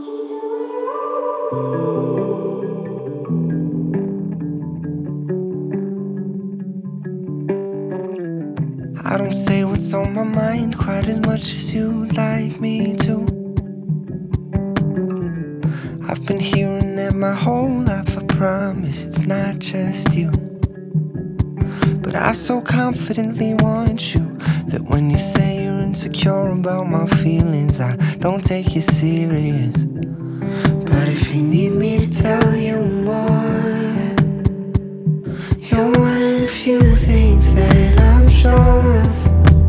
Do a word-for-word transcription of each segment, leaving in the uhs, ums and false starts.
I don't say what's on my mind quite as much as you'd like me to. I've been hearing that my whole life, I promise it's not just you. But I so confidently want you that when you say you're insecure about my feelings, I don't take you serious. But if you need me to tell you more, you're one of the few things that I'm sure of.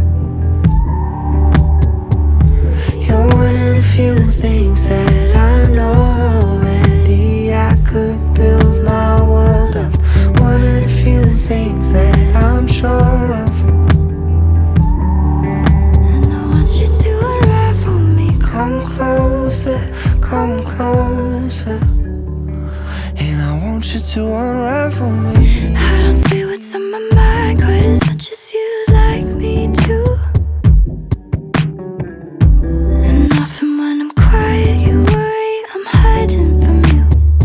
You're one of the few things that I know already. I could build my world up. One of the few things that I'm sure of. And I want you to unravel me. Come closer, come closer. And I want you to unravel me. I don't say what's on my mind quite as much as you'd like me to. And often when I'm quiet, you worry I'm hiding from you.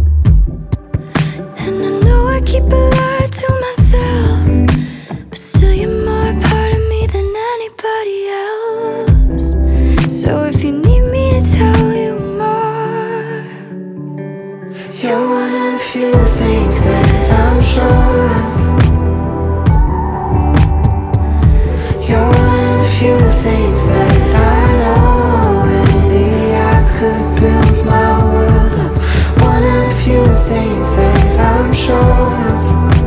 And I know I keep a lie to myself, but still you're more a part of me than anybody else. So if you need me to tell you more, You're one of the few things that I'm sure of. You're one of the few things that I know already. I could build my world up. One of the few things that I'm sure of.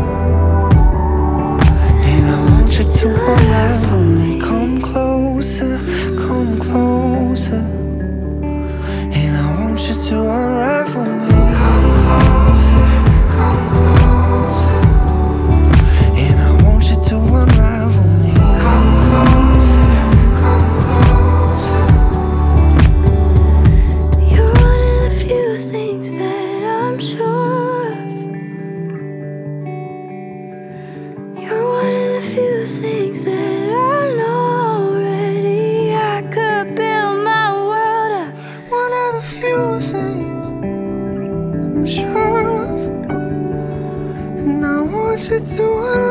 And I want you to unravel me. Come closer, come closer. And I want you to unravel me. And I want you to unravel me. you're one of the few things that I'm sure of. You're one of the few things that I know already. I could build my world up. One of the few things I'm sure of. And I want you to unravel